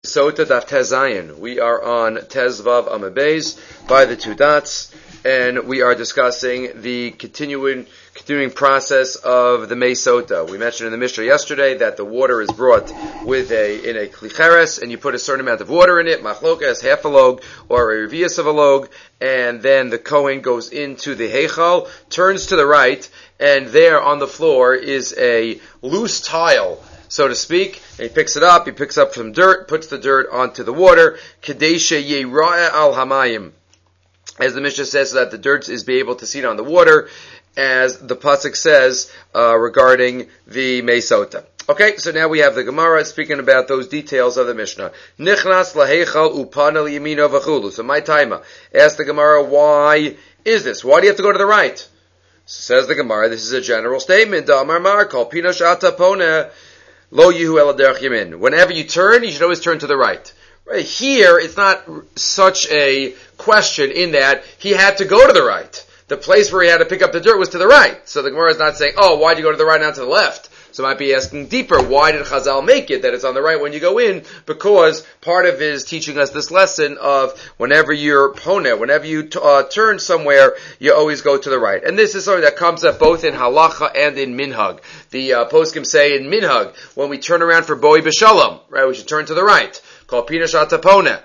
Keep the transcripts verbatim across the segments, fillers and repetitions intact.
Sota Daf Tezayin. We are on Tezvav Amabez by the two dots, and we are discussing the continuing continuing process of the Mei Sota. We mentioned in the Mishnah yesterday that the water is brought with a in a klicheres, and you put a certain amount of water in it, machlokas, half a log, or a revius of a log, and then the Kohen goes into the heichal, turns to the right, and there on the floor is a loose tile, so to speak, and he picks it up, he picks up some dirt, puts the dirt onto the water, Kadesha Yera'eh al Hamayim. As the Mishnah says, so that the dirt is be able to see it on the water, as the pasuk says uh, regarding the Mei Sota. Okay, so now we have the Gemara speaking about those details of the Mishnah. Nichnas laheichal upana liyamino v'chulu. So my taima asked the Gemara, why is this? Why do you have to go to the right? Says the Gemara, this is a general statement. Amar mar kol pino sh'ata pona lo yihu ela derech yamin. Whenever you turn, you should always turn to the right. Right here, it's not such a question in that he had to go to the right. The place where he had to pick up the dirt was to the right. So the Gemara is not saying, oh, why'd you go to the right, not to the left? So I might be asking deeper, why did Chazal make it that it's on the right when you go in? Because part of it is teaching us this lesson of whenever you're pona, whenever you t- uh, turn somewhere, you always go to the right. And this is something that comes up both in halacha and in minhag. The uh, poskim say in minhag, when we turn around for boi b'shalom, right, we should turn to the right. Called pina shata pona.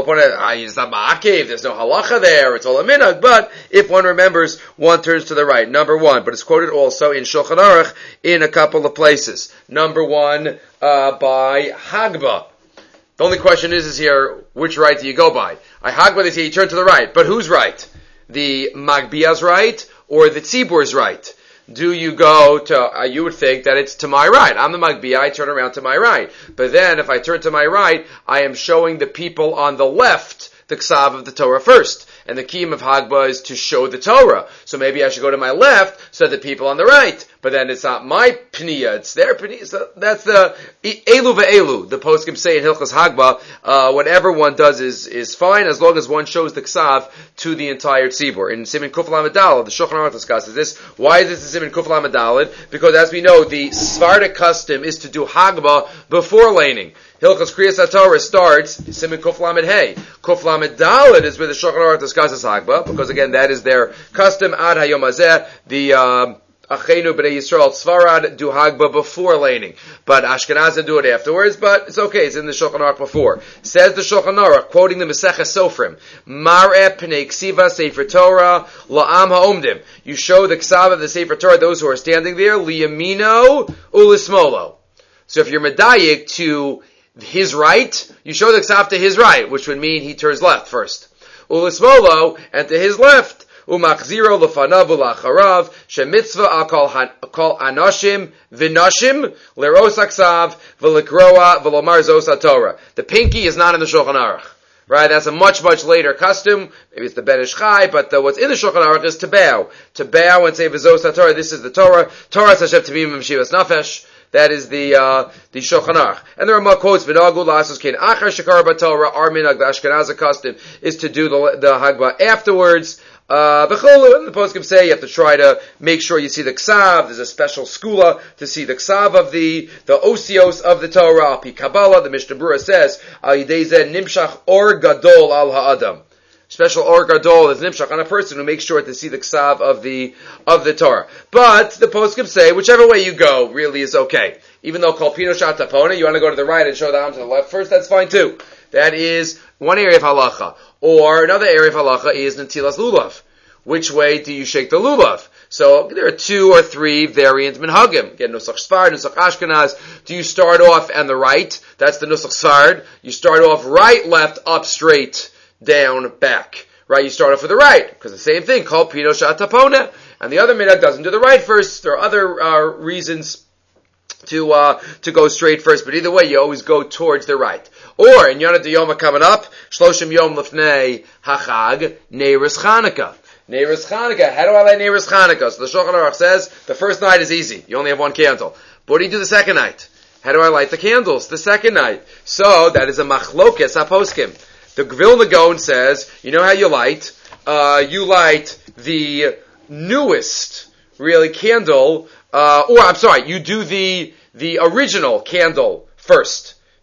It's not ma'akev, there's no halacha there, it's all a minhag, but if one remembers, one turns to the right. Number one, but it's quoted also in Shulchan Aruch in a couple of places. Number one, uh, by Hagba. The only question is, is here, which right do you go by? I Hagba, they say you turn to the right, but who's right? The Magbia's right, or the Tzibur's right? Do you go to, uh, you would think that it's to my right. I'm the Magbiya, I turn around to my right. But then, if I turn to my right, I am showing the people on the left the Ksav of the Torah first. And the kiyum of Hagba is to show the Torah. So maybe I should go to my left, so the people on the right. But then it's not my pniya, it's their pniya. So that's the elu ve'elu. The poskim say in Hilchas Hagba, uh, whatever one does is, is fine, as long as one shows the Ksav to the entire tzibur. In Siman Kuf Lamed Daled, the Shulchan Aruch discusses this. Why is this in Siman Kuf Lamed Daled? Because as we know, the Svardic custom is to do Hagba before laning. Hilchas Kriyas HaTorah starts Siman Kuf Lamed Hey. Kuf Lamed Daled is where the Shulchan Aruch discusses Hagba, because again, that is their custom. Ad Hayom Hazeh, the um, Achenu B'nai Yisrael Tzfarad do Hagba before laning, but Ashkenazim do it afterwards. But it's okay; it's in the Shulchan Aruch before. Says the Shulchan Aruch, quoting the Maseches Sofrim, Mar'eh Pnei Ksiva Sefer Torah La'am Ha'omdim. You show the Ksav of the Sefer Torah, those who are standing there, Liyamino Ulismolo. So if you're medayik to his right, you show the Ksav to his right, which would mean he turns left first. Ulismolo, and to his left, Umachziro lefanav ulacharav shemitzvah al kol anashim v'nashim leros aksav v'likroa v'lomar zos Torah. The pinky is not in the Shulchan Aruch, right? That's a much much later custom. Maybe it's the Ben Ish Chai, but the, what's in the Shulchan Aruch is to bow, to bow and say v'zos Torah. This is the Torah. Torah Hashem Tavim Shivas Nafesh. That is the uh, the Shulchan Aruch. And there are more quotes. V'nagul la'asos kein achar shekar b'Torah. Our minhag, the Ashkenazi custom, is to do the the Hagba afterwards. Uh, and the poskim say you have to try to make sure you see the Ksav. There's a special skula to see the Ksav of the the osios of the Torah. Al pi Kabbalah, the Mishnah Berurah says, Al yidei zeh nimshach or gadol al ha'adam. Special or gadol is nimshach on a person who makes sure to see the Ksav of the of the Torah. But the poskim say whichever way you go really is okay. Even though kol pino shata pona, you want to go to the right and show the arm to the left first, that's fine too. That is one area of halacha. Or another area of halacha is netilas lulav. Which way do you shake the lulav? So there are two or three variant minhagim. Again, nusach Sfard, nusach Ashkenaz. Do you start off on the right? That's the nusach Sfard. You start off right, left, up, straight, down, back. Right? You start off with the right, because the same thing, called pino shatapona. And the other minhag doesn't do the right first. There are other uh, reasons to uh, to go straight first, but either way, you always go towards the right. Or, in Yonah D'Yoma coming up, Shloshim Yom Lefnei Hachag, Neiros Chanukah. Neiros Chanukah, how do I light Neiros Chanukah? So the Shulchan Aruch says, the first night is easy, you only have one candle. But what do you do the second night? How do I light the candles the second night? So, that is a machlokes haposkim. The Vilna Gaon says, you know how you light? Uh, you light the newest, really, candle, uh, or, I'm sorry, you do the, the original candle first.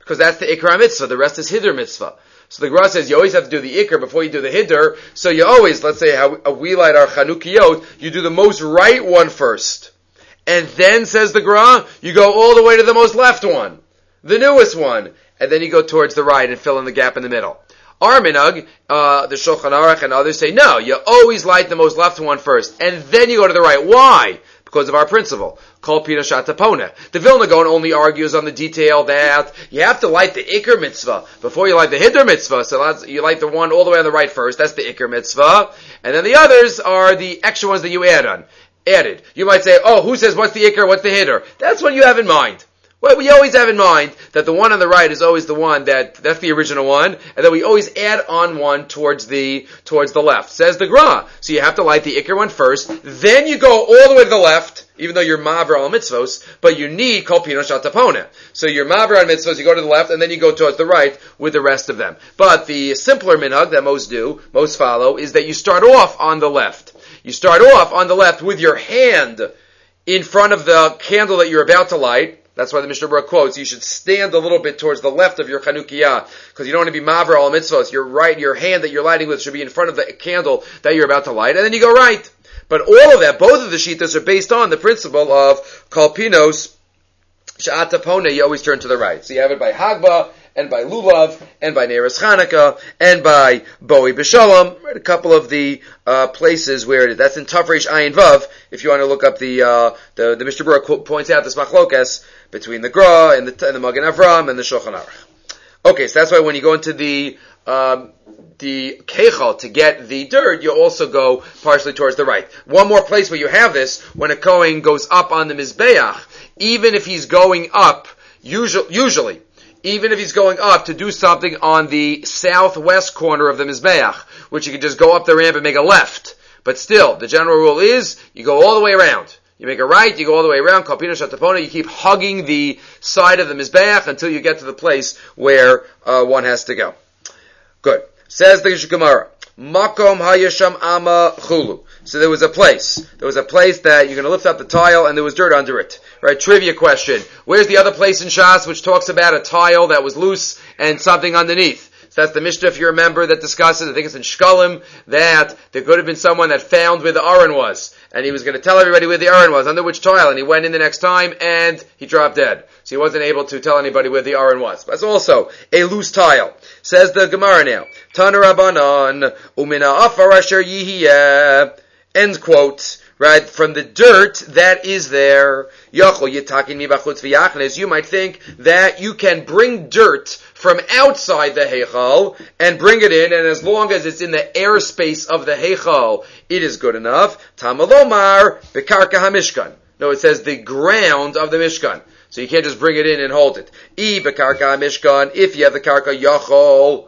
because that's the Ikar mitzvah. The rest is Hiddur mitzvah. So the Gemara says you always have to do the Ikar before you do the Hiddur. So you always, let's say how we light our Chanukiyot, you do the most right one first. And then, says the Gemara, you go all the way to the most left one. The newest one. And then you go towards the right and fill in the gap in the middle. Our minhag, uh, the Shulchan Aruch and others say, no, you always light the most left one first. And then you go to the right. Why? Because of our principle. Kol pina shatapona. The Vilna Gaon only argues on the detail that you have to light the Iker mitzvah before you light the Hiddur mitzvah. So you light the one all the way on the right first. That's the Iker mitzvah. And then the others are the extra ones that you add on. Added. You might say, oh, who says what's the Iker, what's the Hiddur? That's what you have in mind. Well, we always have in mind that the one on the right is always the one that, that's the original one, and then we always add on one towards the, towards the left. Says the Gra. So you have to light the Iker one first, then you go all the way to the left, even though you're Maver al mitzvos, but you need Kol Pino Shatapona. So you're Maver al mitzvos, you go to the left, and then you go towards the right with the rest of them. But the simpler minhag that most do, most follow, is that you start off on the left. You start off on the left with your hand in front of the candle that you're about to light. That's why the Mishnah Berurah quotes, you should stand a little bit towards the left of your Chanukiyah, because you don't want to be maver al mitzvos. Your right, your hand that you're lighting with should be in front of the candle that you're about to light, and then you go right. But all of that, both of the shittas are based on the principle of Kalpinos Sha'atapone, you always turn to the right. So you have it by Hagba, and by Lulav, and by Neiros Chanukah, and by Boi B'Shalom, right, a couple of the uh, places where it is. That's in Tafresh Ayin Vav, if you want to look up the, uh, the, the Mishnah Berurah points out this machlokas between the Gra, and the, and the Magen Avram, and the Shulchan Aruch. Okay, so that's why when you go into the, um, the Keichel to get the dirt, you also go partially towards the right. One more place where you have this, when a Kohen goes up on the Mizbeach, even if he's going up, usually, usually, even if he's going up to do something on the southwest corner of the Mizbeach, which you could just go up the ramp and make a left. But still, the general rule is, you go all the way around. You make a right, you go all the way around, Kalpina Shatapona, you keep hugging the side of the Mizbeach until you get to the place where uh, one has to go. Good. Says the Gemara, Makom Hayasham Ama Chulu. So there was a place. There was a place that you're going to lift up the tile and there was dirt under it. Right? Trivia question. Where's the other place in Shas which talks about a tile that was loose and something underneath? So that's the Mishnah, if you remember, that discusses, I think it's in Shkalim, that there could have been someone that found where the Aron was. And he was going to tell everybody where the Aron was, under which tile. And he went in the next time and he dropped dead. So he wasn't able to tell anybody where the Aron was. But it's also a loose tile. Says the Gemara now. Tana Rabbanan, Umina Afar Asher Yihiyeh. End quote. Right? From the dirt that is there. Yachol Yitakin Mi Bachutz V'Yachnes. You might think that you can bring dirt from outside the Heichal and bring it in, and as long as it's in the airspace of the Heichal, it is good enough. Tamalomar Bekarka HaMishkan. No, it says the ground of the Mishkan. So you can't just bring it in and hold it. I Bekarka HaMishkan. If you have the Karka Yachol,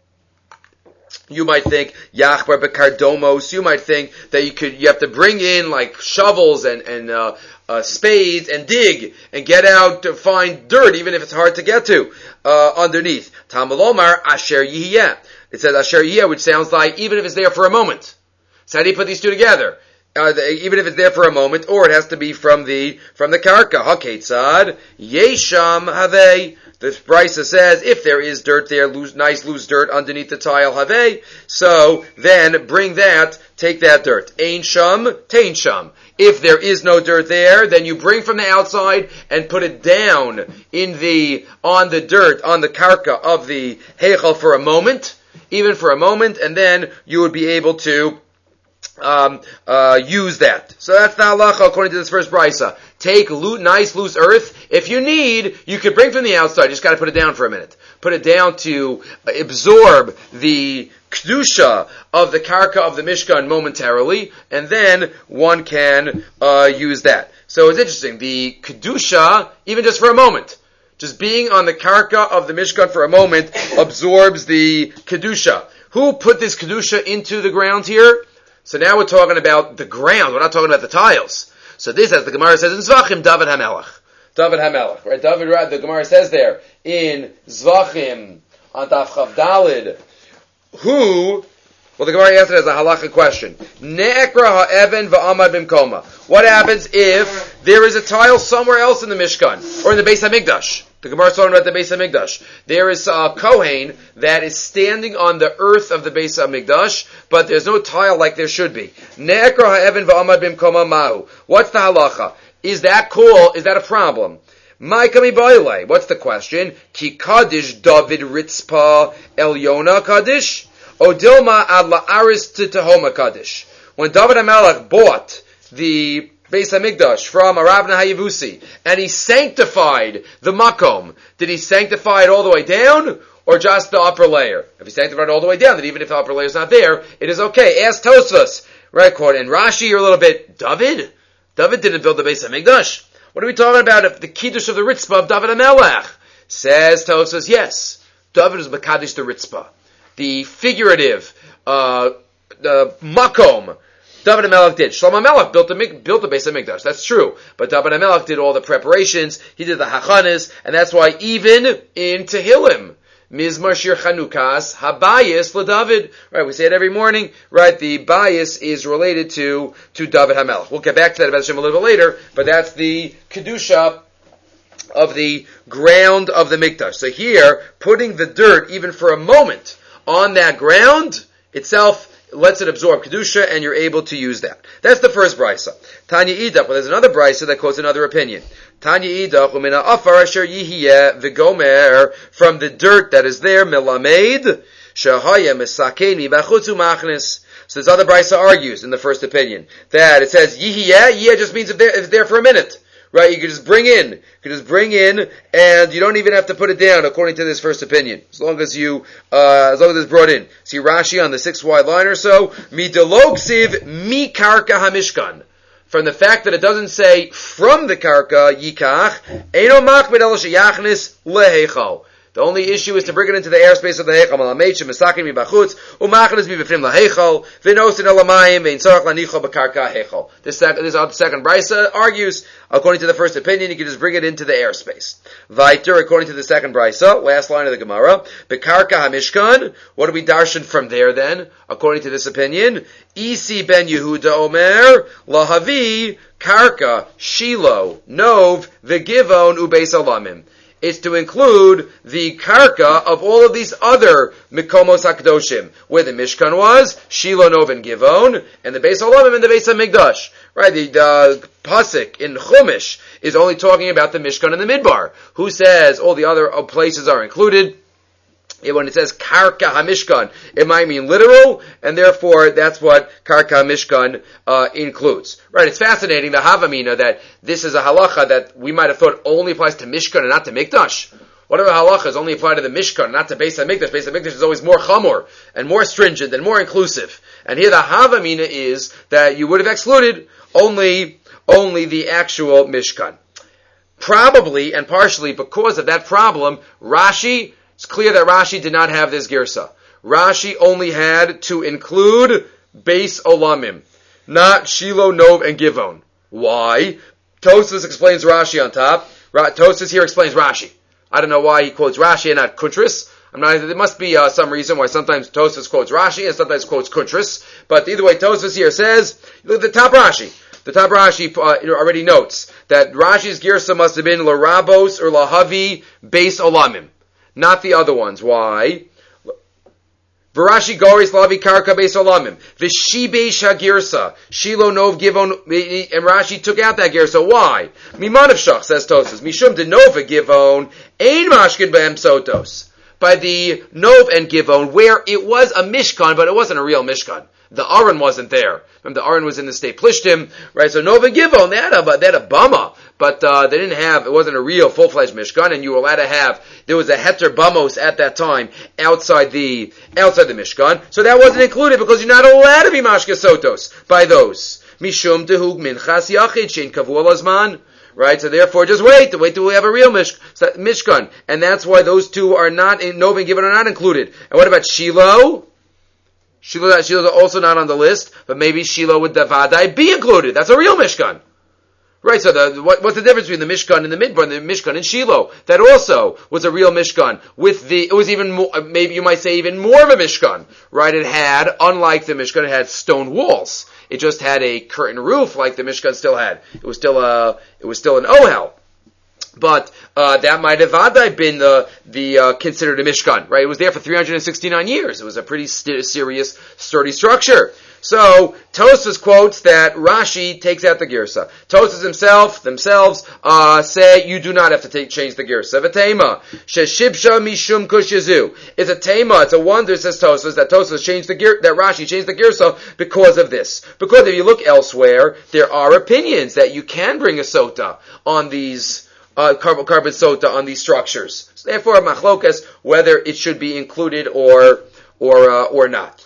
you might think Yachbar Bekardomos. You might think that you could, you have to bring in like shovels and and uh, uh, spades and dig and get out to find dirt, even if it's hard to get to uh, underneath. Tamalomar Asher Yihiyeh. It says Asher Yihiyeh, which sounds like even if it's there for a moment. So how do you put these two together? Uh, the, even if it's there for a moment, or it has to be from the from the karka. Haketzad Yesham Havei. The Brisa says, if there is dirt there, loose, nice loose dirt underneath the tile, Havei, so then bring that, take that dirt. Ein Sham, Tein Sham. If there is no dirt there, then you bring from the outside and put it down in the, on the dirt, on the karka of the Heichal for a moment, even for a moment, and then you would be able to Um, uh, use that. So that's the halacha according to this first brisa. Take lo- nice loose earth. If you need, you could bring from the outside. You just got to put it down for a minute. Put it down to absorb the kedusha of the karka of the mishkan momentarily, and then one can uh, use that. So it's interesting. The kedusha, even just for a moment, just being on the karka of the mishkan for a moment, absorbs the kedusha. Who put this kedusha into the ground here? So now we're talking about the ground. We're not talking about the tiles. So this, as the Gemara says in Zvachim, David HaMelech. David HaMelech, right? David, the Gemara says there in Zvachim on Daf Chav Dalid, who, well, the Gemara answered as a halacha question. Ne'ekra ha'even va'amad bimkoma. What happens if there is a tile somewhere else in the Mishkan, or in the Beis HaMikdash? The Gemara is talking about the Beis HaMikdash. There is a Kohen that is standing on the earth of the Beis HaMikdash, but there's no tile like there should be. Ne'ekra ha'even v'amad bimkoma mahu. What's the halacha? Is that cool? Is that a problem? What's the question? Ki Kaddish David Ritzpa Elyona Kaddish? Odilma ad la'aris titahoma Kaddish. When David HaMelech bought the Beis HaMikdash from Aravna HaYevusi, and he sanctified the makom, did he sanctify it all the way down, or just the upper layer? If he sanctified it all the way down, then even if the upper layer is not there, it is okay. Ask Tosfos, right? Quote, and Rashi, you're a little bit, David? David didn't build the Beis HaMikdash. What are we talking about? If the Kiddush of the Ritzpah of David HaMelech? Says Tosfos, yes. David is Mekadosh the Ritzpah. The figurative, uh, the makom, David HaMelech did. Shlomo HaMelech built the, built the Beis HaMikdash. That's true. But David HaMelech did all the preparations. He did the hachanas. And that's why even in Tehillim, Mizmar Shir Chanukas, Habayis LeDavid. Right, we say it every morning. Right, the bias is related to, to David HaMelech. We'll get back to that about Hashem a little bit later. But that's the Kedusha of the ground of the Mikdash. So here, putting the dirt, even for a moment, on that ground itself, lets it absorb Kedusha, and you're able to use that. That's the first brisa. Tanya Idach, well, there's another brisa that quotes another opinion. Tanya Idach, umina afar asher yihiyeh v'gomer, from the dirt that is there, milamed, shahaya misakeni b'chutzu machnis. So this other brisa argues, in the first opinion, that it says yihiyeh, yihiyeh just means if it's there for a minute. Right, you can just bring in, you can just bring in, and you don't even have to put it down, according to this first opinion. As long as you, uh, as long as it's brought in. See Rashi on the six wide line or so, mi deloksiv mi karka hamishkan. From the fact that it doesn't say from the karka yikach, eino machmid el sheyachnis lehechal. The only issue is to bring it into the airspace of the Heichal. Malameid shemisakin mibachutz u'machnas mibifnim laheichal v'nosin elamayim ve'intzarach lanichal b'karka heichal. This second, this second brisa argues, according to the first opinion, you can just bring it into the airspace. Vayter, according to the second brisa, last line of the Gemara, b'karka hamishkan. What do we darshan from there then? According to this opinion, Isi ben Yehuda Omer lahavi karka Shiloh Nov v'givon u'beis alamim. Is to include the karka of all of these other Mikomos HaKadoshim, where the Mishkan was, Shiloh, Nov, and Givon, and the Beis HaOlamim and the Beis HaMikdash. Right, the, the Pasuk in Chumash is only talking about the Mishkan and the Midbar. Who says all the other places are included? When it says Karka HaMishkan, it might mean literal, and therefore that's what Karka HaMishkan uh, includes. Right, it's fascinating, the Havamina, that this is a halacha that we might have thought only applies to Mishkan and not to Mikdash. Whatever halachas only apply to the Mishkan, not to Beis HaMikdash. Beis HaMikdash is always more chamor, and more stringent, and more inclusive. And here the Havamina is that you would have excluded only, only the actual Mishkan. Probably, and partially because of that problem, Rashi, it's clear that Rashi did not have this girsa. Rashi only had to include Beis Olamim, not Shiloh, Nov, and Givon. Why? Tosfos explains Rashi on top. Ra- Tosfos here explains Rashi. I don't know why he quotes Rashi and not Kuntris. I'm not. There must be uh, some reason why sometimes Tosfos quotes Rashi and sometimes quotes Kuntris. But either way, Tosfos here says, look at the top Rashi. The top Rashi uh, already notes that Rashi's girsa must have been Larabos or Lahavi Beis Olamim. Not the other ones. Why? V'Rashi Goris Lavi Karka Beis Olamim. V'Shibei Shagirsa. Shiloh Nov Givon. And Rashi took out that girsa. Why? Mimanav Shach, says Tosfos. Mishum de Nova Givon. Ein Mashkin Be'em Sotos. By the Nov and Givon, where it was a Mishkan, but it wasn't a real Mishkan. The Aron wasn't there. Remember, the Aron was in the state Plishtim, right? So Nova Givon, they had a, they had a bama, but uh, they didn't have, it wasn't a real full-fledged Mishkan, and you were allowed to have, there was a heter bamos at that time outside the, outside the Mishkan, so that wasn't included because you're not allowed to be mashka sotos by those. Mishum tehug minchas yachid shein kavu al azman. Right, so therefore, just wait, wait till we have a real mish, Mishkan, and that's why those two are not in Nov and Givon are not included. And what about Shiloh? Shiloh, Shiloh is also not on the list, but maybe Shiloh would Davadai be included. That's a real Mishkan. Right, so the, what, what's the difference between the Mishkan and the Midbar, and the Mishkan and Shiloh? That also was a real Mishkan. With the, it was even more, maybe you might say even more of a Mishkan. Right, it had, unlike the Mishkan, it had stone walls. It just had a curtain roof like the Mishkan still had. It was still a, it was still an Ohel. But uh, that might have Adai been the the uh, considered a Mishkan, right? It was there for three hundred sixty-nine years. It was a pretty st- serious, sturdy structure. So Tosfos quotes that Rashi takes out the Girsa. Tosfos himself, themselves, uh, say you do not have to take, change the Girsa. V'teima sheshibsha mishum kushazu. It's a tema. It's a wonder, says Tosfos, that Tosfos changed the Gir, that Rashi changed the Girsa because of this. Because if you look elsewhere, there are opinions that you can bring a sota on these uh, carbon, carbon sota on these structures. So therefore, machlokas whether it should be included or or uh, or not.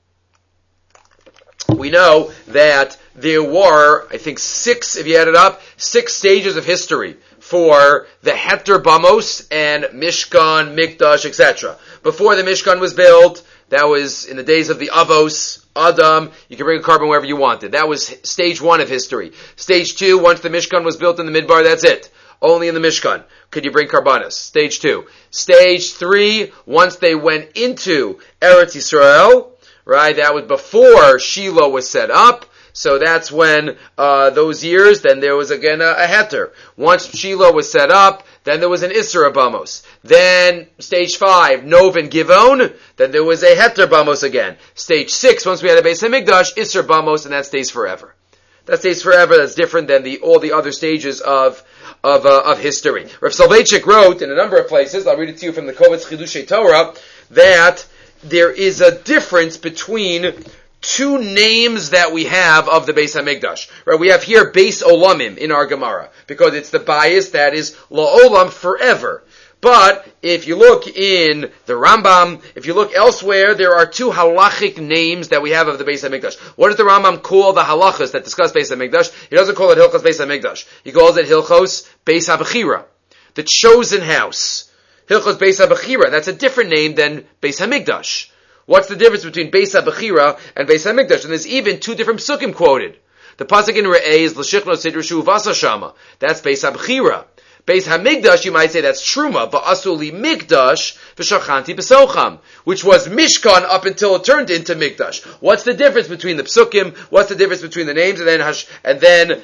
We know that there were, I think, six, if you add it up, six stages of history for the Heter Bamos and Mishkan, Mikdash, et cetera. Before the Mishkan was built, that was in the days of the Avos, Adam, you could bring a carbon wherever you wanted. That was stage one of history. Stage two, once the Mishkan was built in the Midbar, that's it. Only in the Mishkan could you bring karbanos. Stage two. Stage three, once they went into Eretz Yisrael, right, that was before Shiloh was set up, so that's when, uh, those years, then there was again a, a heter. Once Shiloh was set up, then there was an Isser Bamos. Then, stage five, Nov and Givon, then there was a heter Bamos again. Stage six, once we had a Beis HaMikdash, Isser Bamos, and that stays forever. That stays forever, that's different than the, all the other stages of, of, uh, of history. Rav Soloveitchik wrote in a number of places, I'll read it to you from the Kovetz Chidushei Torah, that there is a difference between two names that we have of the Beis HaMikdash. Right? We have here Beis Olamim in our Gemara, because it's the bias that is La'olam forever. But if you look in the Rambam, if you look elsewhere, there are two halachic names that we have of the Beis HaMikdash. What does the Rambam call the halachas that discuss Beis HaMikdash? He doesn't call it Hilchos Beis HaMikdash. He calls it Hilchos Beis HaBechira, the chosen house. Hilchos Beis HaBechira, that's a different name than Beis HaMikdash. What's the difference between Beis HaBechira and Beis HaMikdash? And there's even two different psukim quoted. The pasuk in Re'eh is L'shichno Sidrushu Vasa Shama. That's Beis HaBechira. Beis HaMikdash, you might say that's Truma, but Asuli Mikdash V'shachanti B'socham, which was Mishkan up until it turned into Mikdash. What's the difference between the psukim? What's the difference between the names? And then Hash, and then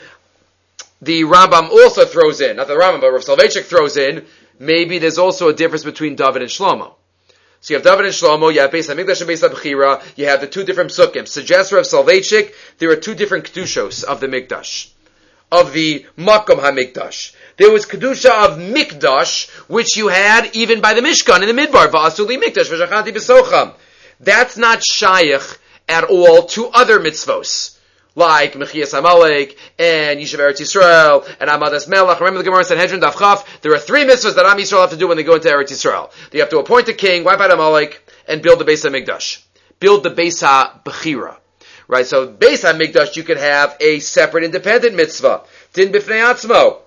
the Rambam also throws in, not the Rambam, but Rav Soloveitchik throws in, maybe there's also a difference between David and Shlomo. So you have David and Shlomo, you have Beis HaMikdash and Beis HaBechira, you have the two different psukim. Suggests Rav Soloveitchik, there are two different kedushos of the Mikdash, of the Makom HaMikdash. There was kedusha of Mikdash, which you had even by the Mishkan in the Midbar, Va'asuli Mikdash, V'shachanti B'socham. That's not shayach at all to other mitzvos, like Mechias Amalek, and Yishuv Eretz Yisrael, and Amadas Melech. Remember the Gemara Sanhedrin Daf Chaf? There are three mitzvahs that Am Yisrael have to do when they go into Eretz Yisrael. They have to appoint a king, wipe out Amalek, and build the Beis HaMikdash. Build the Beis HaBechira. Right, so Beis HaMikdash you could have a separate independent mitzvah. Din B'fnei Atzmo.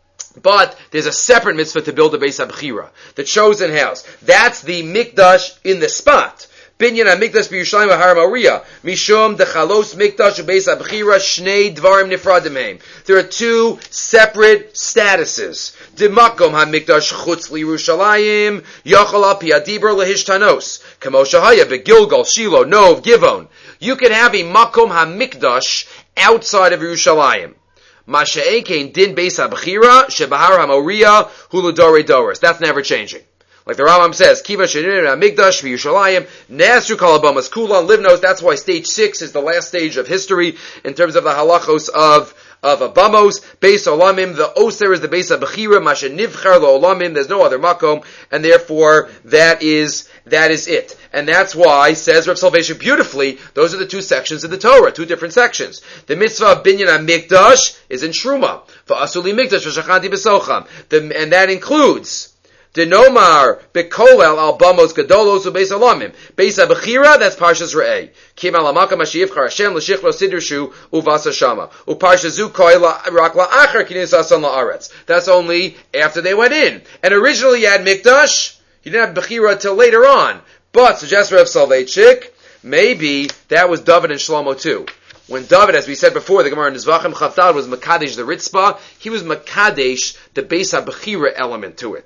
But there's a separate mitzvah to build the Beis HaBechira, the chosen house. That's the Mikdash in the spot. Binyan HaMikdash b'Yerushalayim Har Moriah, Mishum dechalos Mikdash u'Beis HaBechira Shnei Dvarim Nifradim Heim. There are two separate statuses. D'makom HaMikdash chutz l'Yerushalayim Yachal al pi hadibur lehishtanos kamo shehaya beGilgal, Shiloh, Nov, Givon. You can have a makom HaMikdash outside of Yerushalayim. Masha'ekein din Beis HaBechira shebahar HaMoriah hu l'dorei doros. That's never changing. Like the Rambam says, Kiva Shenir HaMikdash v'Yerushalayim Nasru Kol HaBamas Kulan Livnos. That's why stage six is the last stage of history in terms of the halachos of of Abamos. Beis Olamim, the Oser is the Beis HaBechira, Masha Nivchar Olamim. There's no other makom, and therefore that is that is it. And that's why, says Rav Soloveitchik beautifully, those are the two sections of the Torah, two different sections. The mitzvah of Binyan HaMikdash is in Shruma. V'asuli Mikdash v'shachanti b'socham. And that includes the Nomar Bekolel al Bamos Gadolos uBeis Olamim. Beis HaBechira, that's Parshas Re'eh. Kim al Hamakam Hashiyivchar Hashem l'Shichlo Sidrshu uVasa Shama. U'Parsha Zu Koil Rak La'achar Kinis Asan La'aretz. That's only after they went in. And originally you had Mikdash, you didn't have Bechira till later on. But, suggests Rav Soloveitchik, maybe that was David and Shlomo too. When David, as we said before, the Gemara in Zvachim Chavdal was Makadesh the Ritzpah, he was Makadesh the Beis HaBechira element to it.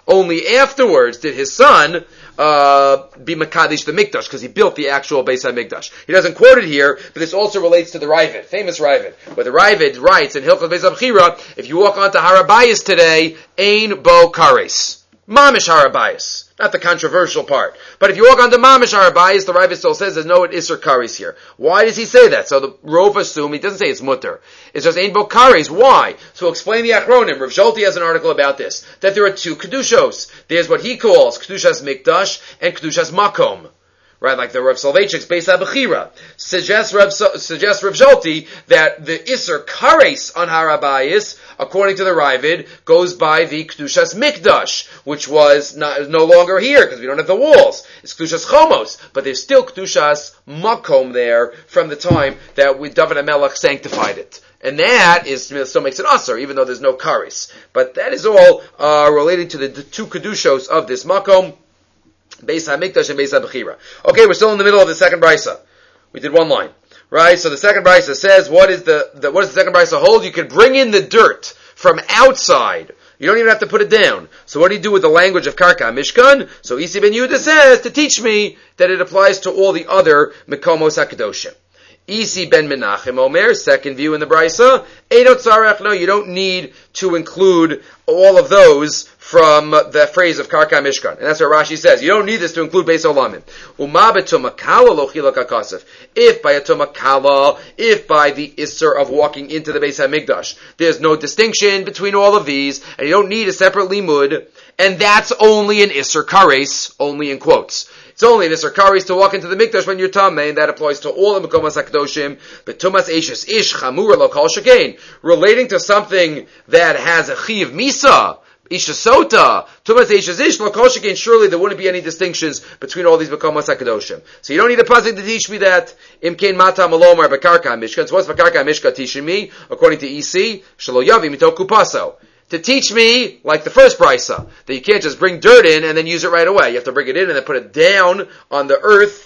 Only afterwards did his son uh, be Makadish the Mikdash, because he built the actual Beis HaMikdash. He doesn't quote it here, but this also relates to the Ravid, famous Ravid, where the Ravid writes in Hilchos Beis HaBchira, if you walk onto Har HaBayis today, Ein Bo Kares. Mamish Har HaBayis. Not the controversial part. But if you walk onto Mamish Har HaBayis, the Ravid still says there's no Isser Kares here. Why does he say that? So the Rov assume, he doesn't say it's mutter. It's just Ein Bo Kares. Why? So explain the Achronim. Rav Sholti has an article about this. That there are two Kedushos. There's what he calls Kedushas Mikdash and Kedushas Makom. Right, like the Rav Soloveitchik's Beis HaBechira suggests Rav, suggests Rav Sholti that the Isser Kares on Har HaBayis, according to the Ravid, goes by the Kedushas Mikdash, which was not, no longer here, because we don't have the walls. It's Kedushas Chomos, but there's still Kedushas Makom there from the time that we, David HaMelech sanctified it. And that is, still makes it Asr, even though there's no Kares. But that is all uh, related to the, the two Kedushos of this Makom, Beis HaMikdash and Beis HaBechira. Okay, we're still in the middle of the second brisa. We did one line. Right? So the second brisa says, what is the, the what does the second brisa hold? You can bring in the dirt from outside. You don't even have to put it down. So what do you do with the language of Karka Mishkan? So Isi ben Yehuda says, to teach me that it applies to all the other Mekomos HaKadoshim. Isi ben Menachem Omer, second view in the brisa, Eidot Tzarech, no, you don't need to include all of those from the phrase of Karka Mishkan. And that's what Rashi says. You don't need this to include Beis Olamim. Uma b'tomakala lo chilak hakasef. If by a tomakala, if by the isser of walking into the Beis HaMikdash, there's no distinction between all of these, and you don't need a separate limud, and that's only an isser kares, only in quotes. It's only an isser kares to walk into the Mikdash when you're tamei, and that applies to all the Mekomos HaKadoshim. But tumas eishes ish chamura lo kol shekain, relating to something that has a chiv misa, Isha Sota, Tumas Isha Zish, Lokoshikin, surely there wouldn't be any distinctions between all these Mekomos HaKadoshim. So you don't need a pasuk to teach me that. Imkein Mata Malomar Bakarka Mishkan. So what's Bakarka Mishkan teaching me? According to E C, Shalo Yavi Mito Kupaso. To teach me, like the first brisa, that you can't just bring dirt in and then use it right away. You have to bring it in and then put it down on the earth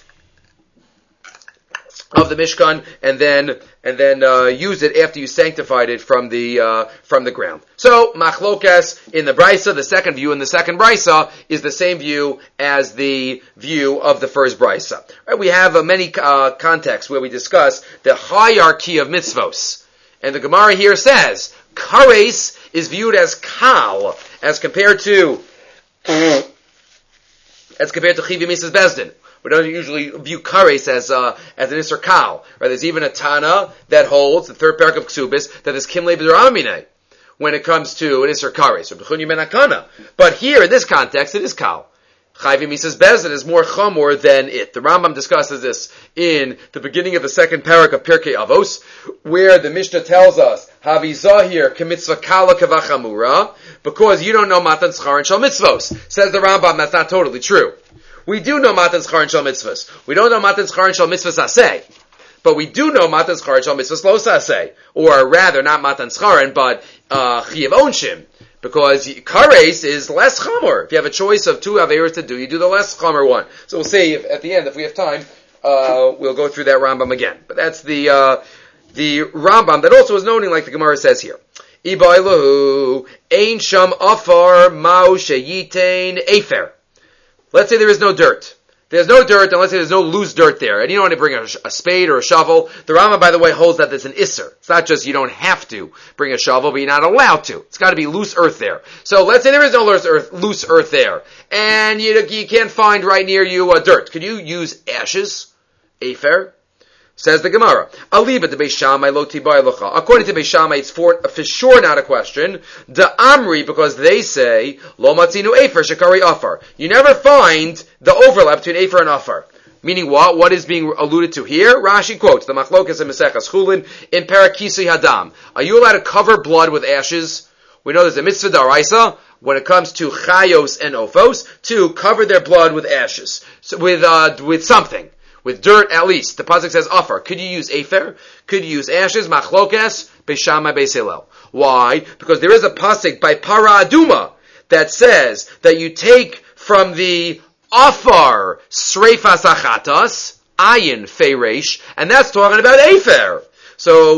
of the Mishkan, and then and then uh, use it after you sanctified it from the uh, from the ground. So machlokas in the brisa, the second view in the second brisa is the same view as the view of the first brisa. Right, we have uh, many uh, contexts where we discuss the hierarchy of mitzvos, and the Gemara here says kares is viewed as kal as compared to as compared to chivi misas bezdin. We don't usually view kares as uh, as an isser kal. Right? There's even a Tana that holds, the third parak of Ksubis, that is kimle b'dramine when it comes to an isser kares. But here, in this context, it is kal. Chayvi misas bezin is more chamor than it. The Rambam discusses this in the beginning of the second parak of Pirkei Avos, where the Mishnah tells us, Havi zahir kemitzvah kala kavachamura, because you don't know matan schar and shal mitzvos. Says the Rambam, that's not totally true. We do know matan schar and shal mitzvahs. We don't know matan schar and shal mitzvahs aseh. But we do know matan schar and shal mitzvahs lo aseh. Or rather, not matan scharen, but uh, chiyav onshim. Because kares is less chamor. If you have a choice of two averos to do, you do the less chamor one. So we'll see if, at the end, if we have time, uh, we'll go through that Rambam again. But that's the uh, the Rambam that also is noting, like the Gemara says here. Ibailahu ein sham afar mao sheyitain efer. Let's say there is no dirt. There's no dirt, and let's say there's no loose dirt there, and you don't want to bring a, a spade or a shovel. The Rambam, by the way, holds that it's an isser. It's not just you don't have to bring a shovel, but you're not allowed to. It's got to be loose earth there. So let's say there is no loose earth, loose earth there, and you, you can't find right near you uh, dirt. Could you use ashes? Afer? Says the Gemara. Aliba de Beis Shammai lo tibay locha. According to Beis Shammai, it's for, for sure not a question. The Amri, because they say, lo matzinu Efer shekari afar. You never find the overlap between Efer and Afar. Meaning what? What is being alluded to here? Rashi quotes, the Machlokas and Meseches Chulin, in Parakisi Hadam. Are you allowed to cover blood with ashes? We know there's a mitzvah daraisa, when it comes to chayos and ophos, to cover their blood with ashes. So with, uh, with something. With dirt, at least. The pasuk says afar. Could you use afer? Could you use ashes? Machlokas, Beis Shammai, Beis Hillel. Why? Because there is a pasuk by Para Aduma that says that you take from the afar sreifas achatas, ayin feiresh, and that's talking about afer. So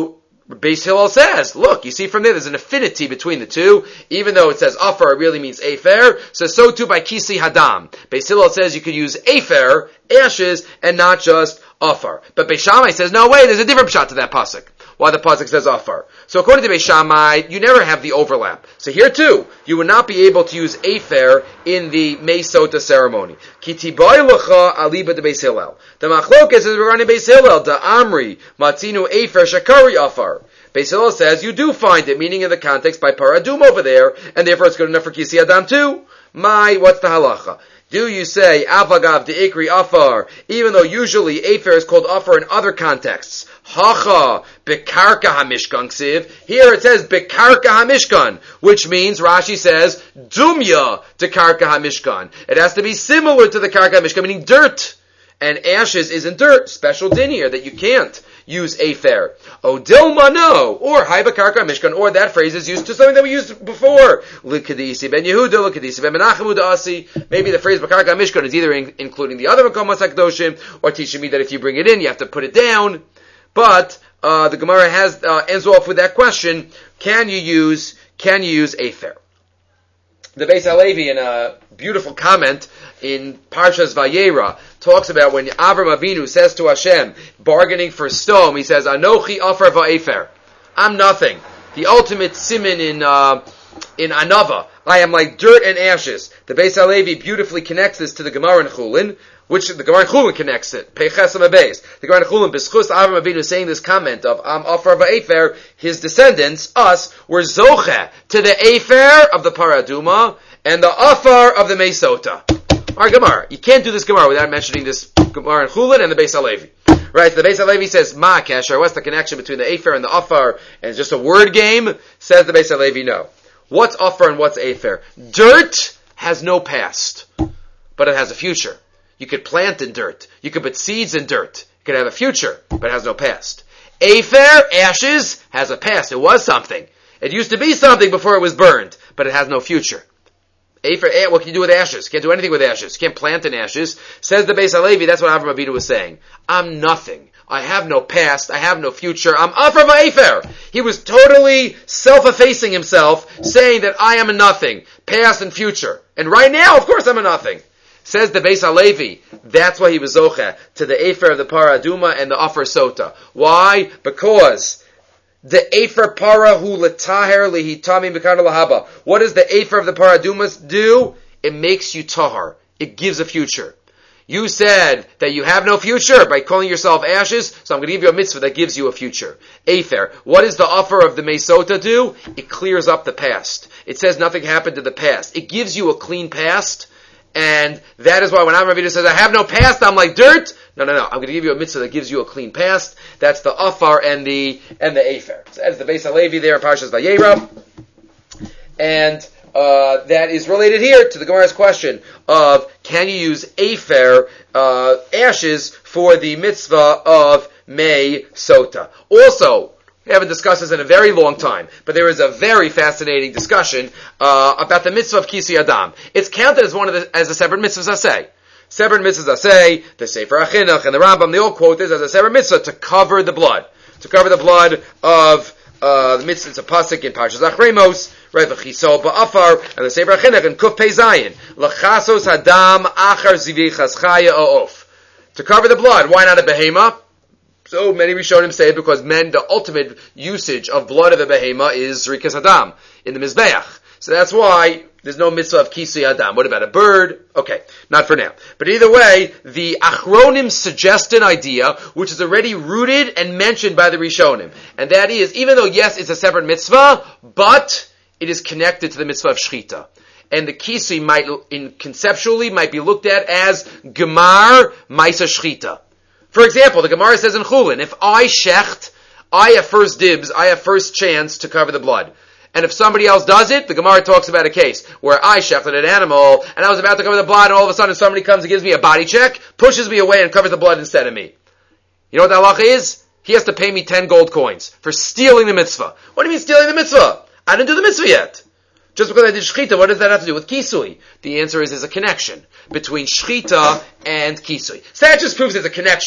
Beis Hillel says, look, you see from there, there's an affinity between the two. Even though it says afar, it really means afer. So, so too by kisi hadam. Beis Hillel says you could use afer, ashes, and not just afar. But Beis Shammai says, no way, there's a different shot to that pasuk. Why the pasuk says afar. So according to Beis Shammai, you never have the overlap. So here too, you would not be able to use afer in the Mei Sota ceremony. Ki tibai lecha aliba de Beis Hillel. The machlokes is regarding Beis Hillel, the Amri, matzinu afer shakari afar. Beis Hillel says you do find it, meaning in the context by paradum over there, and therefore it's good enough for kisi adam too. My, what's the halacha? Do you say avagav de ikri afar, even though usually afer is called afar in other contexts? Hacha bekarka hamishkan ksiv. Here it says bekarka hamishkan, which means Rashi says dumya to karka hamishkan. It has to be similar to the karka hamishkan, meaning dirt. And ashes isn't dirt. Special din here that you can't use afer. Oh, dilma no, or haiba karka mishkan, or that phrase is used to something that we used before. Likadisi ben Yehuda, likadisi ben Menachem udasi. Maybe the phrase bakarka mishkan is either in, including the other makomas hakdoshim, or teaching me that if you bring it in, you have to put it down. But uh, the Gemara has uh, ends off with that question: Can you use can you use afer? The Beis Halevi, in a beautiful comment in Parshas Vayera, talks about when Avram Avinu says to Hashem, bargaining for stone, he says, Anochi afar va'efer. I'm nothing. The ultimate siman in uh, in Anava. I am like dirt and ashes. The Beis Halevi beautifully connects this to the Gemara in Chulin, which the Gemara in Chulin connects it. Peichesam Abeis. The Gemara in Chulin, B'schus Avram Avinu saying this comment of Am afar va'efer, his descendants, us, were zoche to the efer of the paraduma and the afar of the Mei Sota. Our Gemara. You can't do this Gemara without mentioning this Gemara in Chulin and the Beis Halevi. Right, so the Beis Halevi says, Ma Kesher, what's the connection between the Afer and the Afar? And it's just a word game? Says the Beis Halevi, no. What's Afar and what's Afer? Dirt has no past, but it has a future. You could plant in dirt. You could put seeds in dirt. It could have a future, but it has no past. Afer, ashes, has a past. It was something. It used to be something before it was burned, but it has no future. Afer, what can you do with ashes? You can't do anything with ashes. You can't plant in ashes. Says the Beis Halevi, that's what Avram Avinu was saying. I'm nothing. I have no past. I have no future. I'm Afar va'efer. He was totally self-effacing himself, saying that I am a nothing, past and future. And right now, of course, I'm a nothing. Says the Beis Halevi, that's why he was zocheh to the Afer of the Para Aduma and the Afar Sota. Why? Because the Afer Para hu letaher lihitamim b'kana lahaba. What does the Afer of the Para Adumas do? It makes you tahar. It gives a future. You said that you have no future by calling yourself ashes, so I'm going to give you a mitzvah that gives you a future. Afer. What does the offer of the Mei Sota do? It clears up the past. It says nothing happened to the past. It gives you a clean past, and that is why when Avram Avinu says, I have no past, I'm like dirt. No, no, no. I'm going to give you a mitzvah that gives you a clean past. That's the afar and the and the afer. So that's the Beis Halevi there in Parshas Vayera. And Uh, that is related here to the Gemara's question of can you use afer, uh, ashes for the mitzvah of Mei Sota. Also, we haven't discussed this in a very long time, but there is a very fascinating discussion uh, about the mitzvah of Kisui Adam. It's counted as one of the, as a separate mitzvahs aseh. Separate mitzvahs aseh, the Sefer HaChinuch and the Rambam, they all quote this as a separate mitzvah to cover the blood. To cover the blood of Uh, the mitzvah, it's a pasuk in Parshas Achremos, right? V'chisol ba'afar, and the Sefer HaChinuch in Kuf Pei Zayin. L'chasos hadam achar zivichas chaya o'of. To cover the blood, why not a behema? So many Rishonim say it because men, the ultimate usage of blood of a behema is rikas hadam, in the Mizbeach. So that's why there's no mitzvah of kisui adam. What about a bird? Okay, not for now. But either way, the Achronim suggest an idea which is already rooted and mentioned by the Rishonim. And that is, even though yes, it's a separate mitzvah, but it is connected to the mitzvah of shechita. And the kisui might, in conceptually, might be looked at as gemar maisa shechita. For example, the Gemara says in Chulin, if I shecht, I have first dibs, I have first chance to cover the blood. And if somebody else does it, the Gemara talks about a case where I shechted an animal, and I was about to cover the blood, and all of a sudden somebody comes and gives me a body check, pushes me away and covers the blood instead of me. You know what the halacha is? He has to pay me ten gold coins for stealing the mitzvah. What do you mean stealing the mitzvah? I didn't do the mitzvah yet. Just because I did shechita, what does that have to do with kisui? The answer is there's a connection between shechita and kisui. So that just proves there's a connection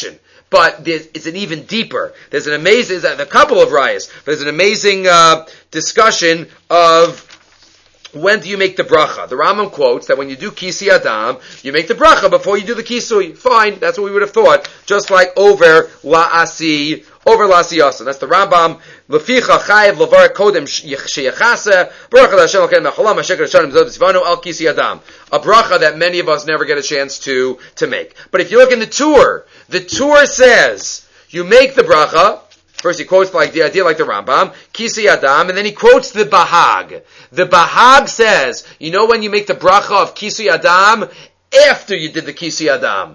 but it's an even deeper. There's an amazing, there's a couple of rayas, but there's an amazing uh, discussion of when do you make the bracha. The Rambam quotes that when you do Kisi Adam, you make the bracha before you do the Kisui. Fine, that's what we would have thought. Just like over La'asi, over La'asiyasa. That's the Rambam. Leficha chayev levar kodem sheyachase bracha Hashem Elokeinu mecholam hashekar hashanim zod tzivanu al Kisi Adam. A bracha that many of us never get a chance to to make. But if you look in the Tur, the Tur says you make the bracha. First he quotes like the idea like the Rambam, Kisi Adam, and then he quotes the Bahag. The Bahag says, you know when you make the bracha of Kisi Adam? After you did the Kisi Adam.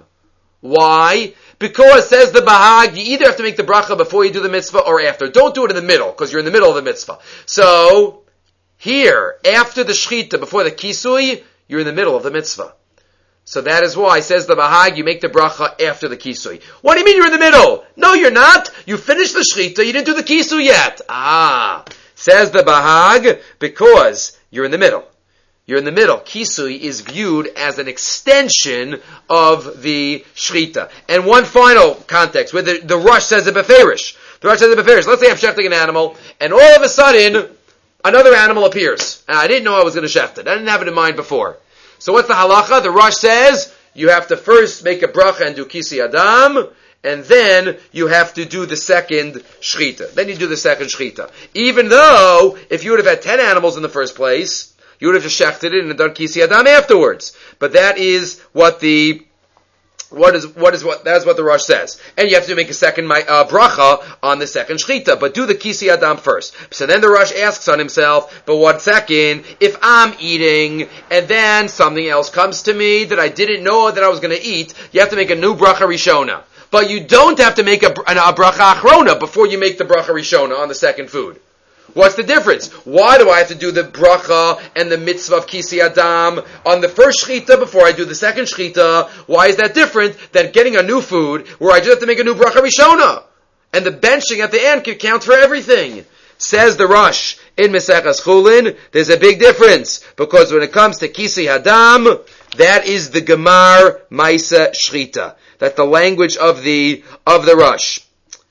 Why? Because, says the Bahag, you either have to make the bracha before you do the mitzvah or after. Don't do it in the middle, because you're in the middle of the mitzvah. So, here, after the Shechita, before the Kisui, you're in the middle of the mitzvah. So that is why, says the Bahag, you make the bracha after the Kisui. What do you mean you're in the middle? No, you're not. You finished the Shechita, you didn't do the Kisui yet. Ah, says the Bahag, because you're in the middle. You're in the middle. Kisui is viewed as an extension of the Shechita. And one final context, where the, the Rush says it beferish. The Rush says it beferish. Let's say I'm shechting an animal, and all of a sudden, another animal appears. And I didn't know I was going to shecht it. I didn't have it in mind before. So what's the halacha? The Rush says you have to first make a bracha and do Kisi Adam, and then you have to do the second Shechita. Then you do the second Shechita. Even though, if you would have had ten animals in the first place, you would have just shechted it and done Kisi Adam afterwards. But that is what the What is what is what that's what the Rush says, and you have to make a second uh, bracha on the second shechita, but do the Kisi Adam first. So then the Rush asks on himself, but one second, if I'm eating and then something else comes to me that I didn't know that I was going to eat, you have to make a new bracha rishona, but you don't have to make a, a, a bracha achrona before you make the bracha rishona on the second food. What's the difference? Why do I have to do the bracha and the mitzvah of Kisi Adam on the first shechita before I do the second shechita? Why is that different than getting a new food where I just have to make a new bracha rishona? And the benching at the end can count for everything. Says the Rush in Meseches Chulin, there's a big difference, because when it comes to Kisi Adam, that is the Gemar Maisa Shechita. That's the language of the of the Rush.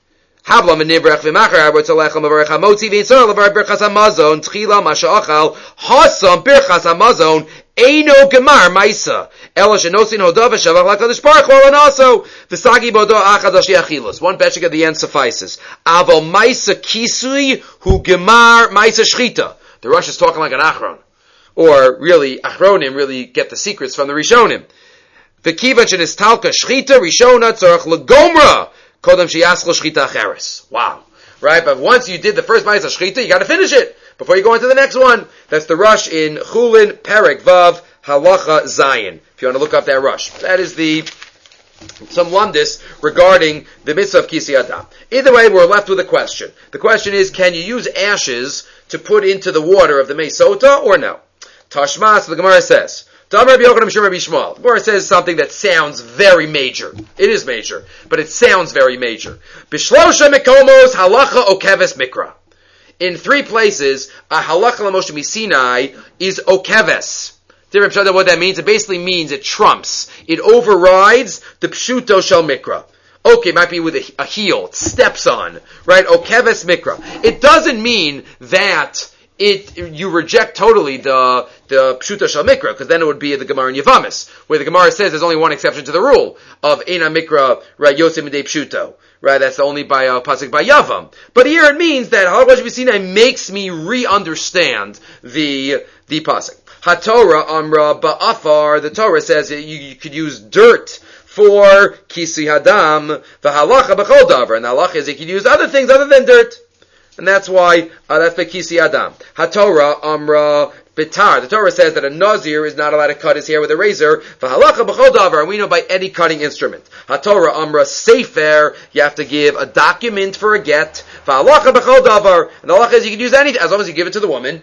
Habla menivrach v'machar arotzalecham avarech hamotzi v'yitzor levar birchas hamazon tchila masha'achal hasam birchas hamazon eino gemar ma'isa ela shenosin hodav v'shavach l'kadosh baruch hu also v'sagi bodo achad al she'achilos. One betchik at the end suffices. Aval ma'isa kisui hu gemar ma'isa shchita. The Rush is talking like an achron, or really achronim really get the secrets from the rishonim. V'kivat shenistalka shchita rishona tzorach legomra. Kodem sheyaschol shchita acheres. Wow. Right? But once you did the first ma'aseh shchita, you gotta finish it before you go into the next one. That's the Rush in Chulin, Perek, Vav, Halacha, Zayin. If you want to look up that Rush. That is the, some lumdis regarding the mitzvah of Kisi Adam. Either way, we're left with a question. The question is, can you use ashes to put into the water of the Meisota or no? Tashma, so the Gemara says, the Gemara says something that sounds very major. It is major, but it sounds very major. Bishlosha mikomos halacha okeves mikra. In three places, a halacha l'Moshe Sinai is okeves. What that means? It basically means it trumps. It overrides the pshuto shel mikra. Okay, it might be with a, a heel. It steps on. Right? Okeves mikra. It doesn't mean that It you reject totally the the pshuta shel mikra, because then it would be the Gemara in Yavamis, where the Gemara says there's only one exception to the rule of Eina mikra, right? Yosem midei pshuto, right? That's only by a uh, pasuk by Yavam. But here it means that Halacha B'Sinai makes me re-understand the the pasuk. HaTorah Amra Ba'afar. The Torah says that you, you could use dirt for Kisi Hadam. The halacha b'chol davar, and the halacha is you could use other things other than dirt. And that's why, uh, that's Bekisi Adam. HaTorah Amra Bitar. The Torah says that a Nazir is not allowed to cut his hair with a razor. V'halacha b'chol davar, and we know by any cutting instrument. HaTorah Amra Sefer, you have to give a document for a get. V'halacha b'chol davar, and the halacha is you can use anything, as long as you give it to the woman.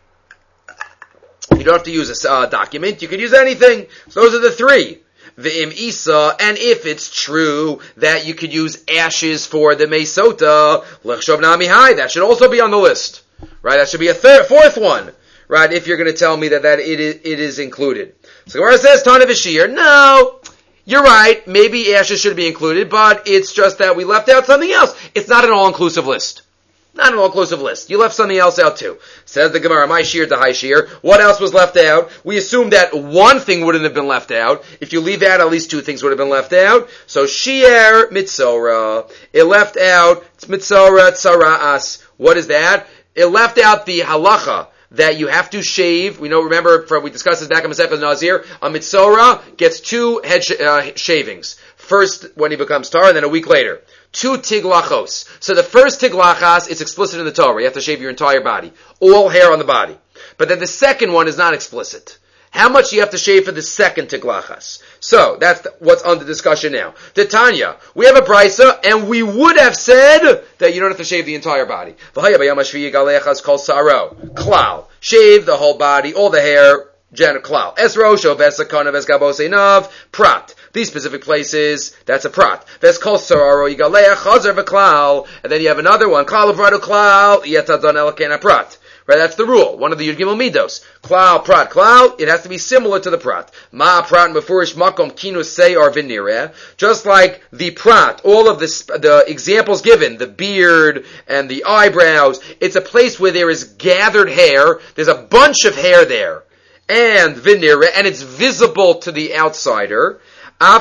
You don't have to use a uh, document, you can use anything. So those are the three. V'im Isa, and if it's true that you could use ashes for the Meisota, Lechshov Nami Hai, that should also be on the list. Right? That should be a third, fourth one. Right? If you're going to tell me that, that it is, it is included. So Gemara says, Tana V'Shir, no. you're right, maybe ashes should be included, but it's just that we left out something else. It's not an all-inclusive list. Not an all-inclusive list. You left something else out too. Says the Gemara, my shear to high shear. What else was left out? We assume that one thing wouldn't have been left out. If you leave out, at least two things would have been left out. So shear mitzora. It left out mitzora tzara'as. What is that? It left out the halacha that you have to shave. We know, remember, for, we discussed this back in Masechah Nazir. A mitzora gets two head sh- uh, shavings. First when he becomes tar, and then a week later. Two tiglachos. So the first tiglachas, it's explicit in the Torah. You have to shave your entire body. All hair on the body. But then the second one is not explicit. How much do you have to shave for the second tiglachas? So, that's the, what's under discussion now. The Tanya, we have a brisa, and we would have said that you don't have to shave the entire body. Klal. Shave the whole body, all the hair, gen- klal. Esrosho, vesakona, vesgabosenav, prat. These specific places, that's a prat. Ves kol sararo, yigalea, chazer v'klal. And then you have another one, klal avrado klal, yetadon elakena prat. Right, that's the rule. One of the Yud Gimel Midos. Klal, prat, klal, it has to be similar to the prat. Ma, prat, mefurish, makom, kinus, say, or vinireh. Just like the prat, all of this, the examples given, the beard and the eyebrows, it's a place where there is gathered hair, there's a bunch of hair there, and vinireh, and it's visible to the outsider. So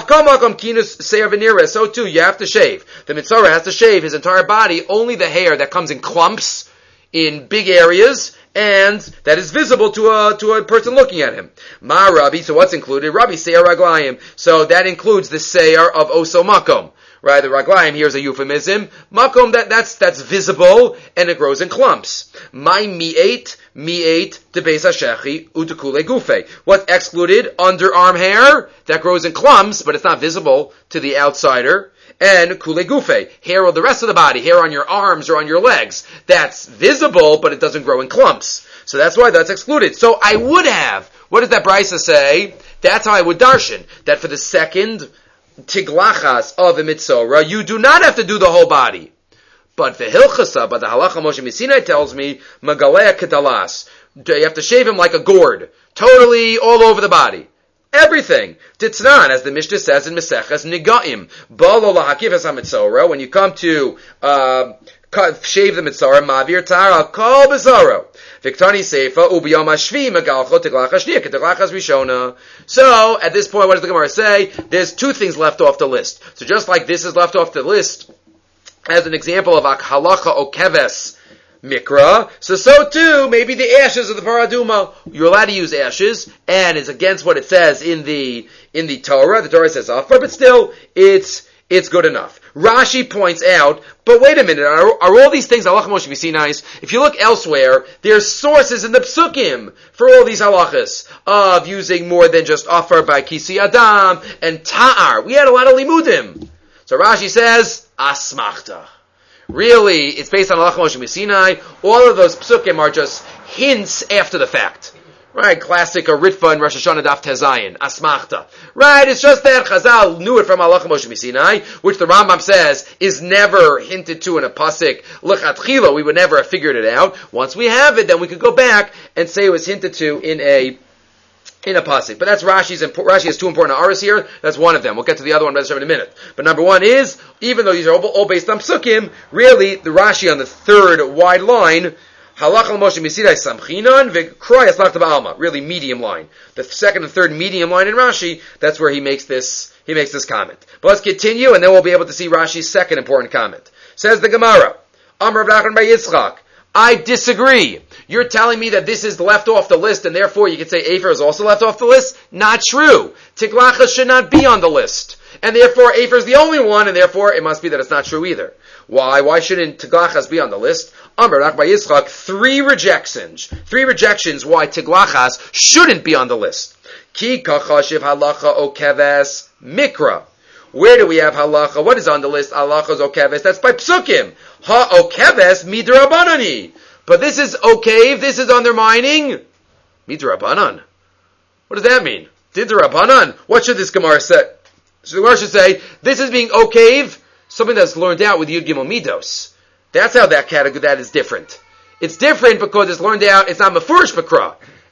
too, you have to shave. The mitzvah has to shave his entire body, only the hair that comes in clumps, in big areas, and that is visible to a to a person looking at him. Ma Rabbi, so what's included? Rabbi Seir Raglayim. So that includes the Seir of Oso Makom. Right, the Raglayim here is a euphemism. Makom, that, that's that's visible, and it grows in clumps. My mi'et, mi'et, debeis hashechi, utukule gufe. What's excluded? Underarm hair, that grows in clumps, but it's not visible to the outsider. And kule gufe, hair on the rest of the body, hair on your arms or on your legs. That's visible, but it doesn't grow in clumps. So that's why that's excluded. So I would have, what does that brisa say? That's how I would darshan. That for the second tiglachas of a mitzora, you do not have to do the whole body. But the hilchasa, but the halacha Moshe Missinai tells me, magalea ketalas. You have to shave him like a gourd. Totally all over the body. Everything. Titznan, as the Mishnah says in Meseches Nigaim. Balo lahakivas ha-mitzora, when you come to uh, shave the mitzora, mavir tara kol bezaro. Viktani seifa ubiyom hashvi megalcho tiglachas shnia ketiglachas rishona. So, at this point, what does the Gemara say? There's two things left off the list. So just like this is left off the list, as an example of halacha okeves mikra, so so too, maybe the ashes of the paraduma, you're allowed to use ashes, and it's against what it says in the in the Torah. The Torah says offer, but still, it's it's good enough. Rashi points out, but wait a minute, are, are all these things halacha Moshe Missinai? If you look elsewhere, there's sources in the psukim for all these halachas of using more than just offer by kisi adam and ta'ar. We had a lot of limudim. So Rashi says asmachta. Really, it's based on halacha Moshe Missinai. All of those psukim are just hints after the fact. Right, classic Ritva and Rosh Hashanah Daf Tezayin, Asmachta. Right, it's just that Chazal knew it from halacha Moshe Missinai, which the Rambam says is never hinted to in a pasuk. L'chatchila, we would never have figured it out. Once we have it, then we could go back and say it was hinted to in a in a pasuk. But that's Rashi's. Rashi has two important aras here. That's one of them. We'll get to the other one in a minute. But number one is, even though these are all, all based on psukim, really the Rashi on the third wide line, halach Moshe Missinai samchinan v'kroy aslachta ba'alma. Really medium line. The second and third medium line in Rashi. That's where he makes this. He makes this comment. But let's continue, and then we'll be able to see Rashi's second important comment. Says the Gemara, Amar Rav Nachman bar Yitzchak. I disagree. You're telling me that this is left off the list, and therefore you could say Afer is also left off the list? Not true. Tiglachas should not be on the list. And therefore Afer is the only one, and therefore it must be that it's not true either. Why? Why shouldn't Tiglachas be on the list? Amar Rav Nachman bar Yitzchak, three rejections. Three rejections why Tiglachas shouldn't be on the list. Ki kachashiv halacha okeves mikra. Where do we have halacha? What is on the list? Halachas okeves. That's by psukim. Ha okeves midrabanani. But this is okev. This is undermining midrabanan. What does that mean? Didrabanan. What should this Gemara say? So the Gemara should say this is being okev, something that's learned out with Yud Gimel Midos. That's how that category that is different. It's different because it's learned out. It's not mefurish b'kra.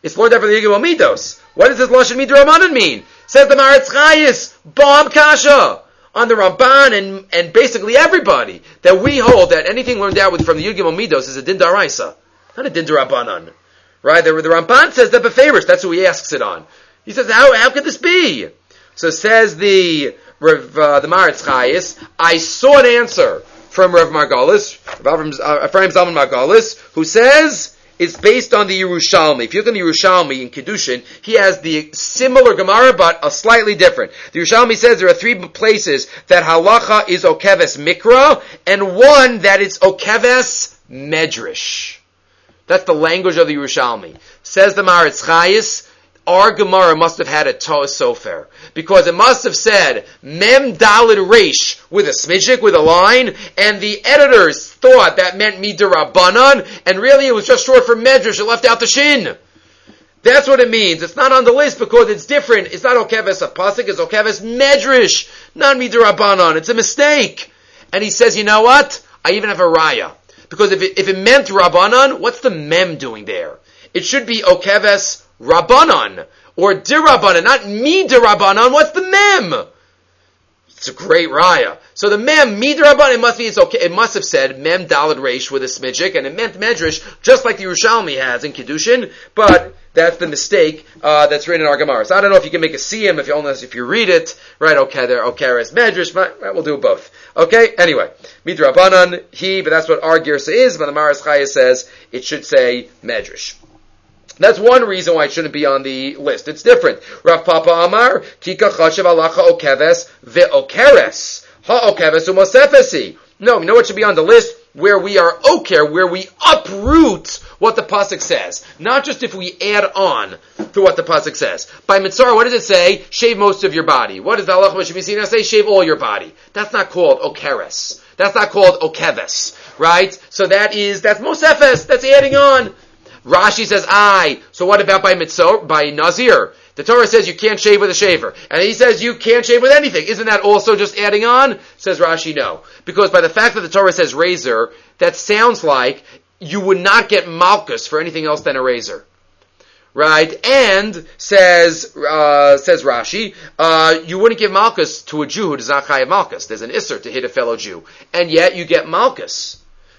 It's more different than Yigim Midos. What does this Lashon Midrabanan mean? Says the Maharatz Chayes, Bomb Kasha, on the Ramban and, and basically everybody, that we hold that anything learned out with from the Yigim Midos is a Din Daraisa, not a Din Darabanan. Right? The, the Ramban says that Beferish, that's who he asks it on. He says, how, how could this be? So says the, uh, the Maharatz Chayes, I saw an answer from Rav Margolis, Rav Ephraim Zalman Margolis, who says, it's based on the Yerushalmi. If you look in the Yerushalmi in Kedushin, he has the similar Gemara, but a slightly different. The Yerushalmi says there are three places that halacha is okeves mikra, and one that it's okeves medrash. That's the language of the Yerushalmi. Says the Maharatz Chayes, our Gemara must have had a Toa Sofer, because it must have said Mem Dalid Reish with a smidjik, with a line, and the editors thought that meant Midirabanan, and really it was just short for Medrash, it left out the Shin. That's what it means. It's not on the list because it's different. It's not Okeves a Pasuk, it's Okeves Medrash, not Midirabanan. It's a mistake. And he says, you know what? I even have a Raya. Because if it, if it meant Rabbanan, what's the Mem doing there? It should be Okeves Rabbanan, or Dirabanan, not Mi Dirabanan. What's the Mem? It's a great raya. So the Mem, Mi Dirabanan, it must be, it's okay, it must have said Mem Dalad Reish with a smidjik, and it meant Medrash, just like the Yerushalmi has in Kedushin, but that's the mistake, uh, that's written in our Gemara. So I don't know if you can make a siyum, if you only, if you read it, right, okay, there, okay, as Medrash, but we'll do both. Okay, anyway, Mi Dirabanan, he, but that's what our Girsa is, but the Maharatz Chayes says, it should say Medrash. That's one reason why it shouldn't be on the list. It's different. Rav Papa Amar, Kika Chashav Alacha Okeves Ve'okeres. Ha-Okeves Umosefesi. No, you know what should be on the list? Where we are oker, where we uproot what the pasuk says. Not just if we add on to what the pasuk says. By Mitzvah, what does it say? Shave most of your body. What does the Halacha B'Shabisina say? Shave all your body. That's not called Okeres. That's not called Okeves. Right? So that is, that's Mosefes. That's adding on. Rashi says, aye. So what about by Mitzvah, by Nazir? The Torah says you can't shave with a shaver. And he says you can't shave with anything. Isn't that also just adding on? Says Rashi, no. Because by the fact that the Torah says razor, that sounds like you would not get malchus for anything else than a razor. Right? And, says, uh, says Rashi, uh, you wouldn't give malchus to a Jew who does not chayav malchus. There's an isser to hit a fellow Jew. And yet you get malchus